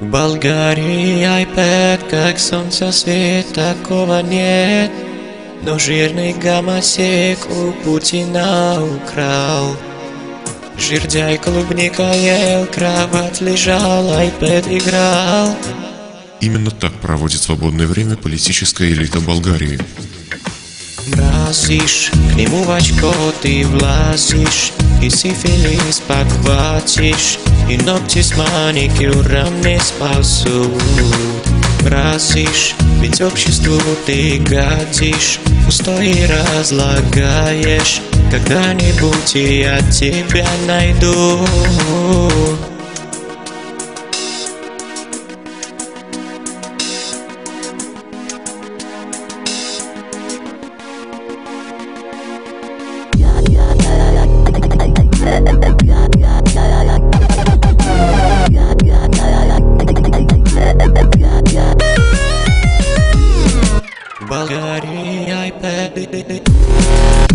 Болгарии iPad, как солнце свет, такого нет. Но жирный гомосек у Путина украл. Жердяй клубника ел, кровать лежал, iPad играл. Именно так проводит свободное время политическая элита Болгарии. Бразишь, к нему в очко ты влазишь, и сифилис подхватишь, и ногти с маникюром не спасут. Бразишь, ведь обществу ты гадишь, пустой разлагаешь. Когда-нибудь я тебя найду. Болгария iPad.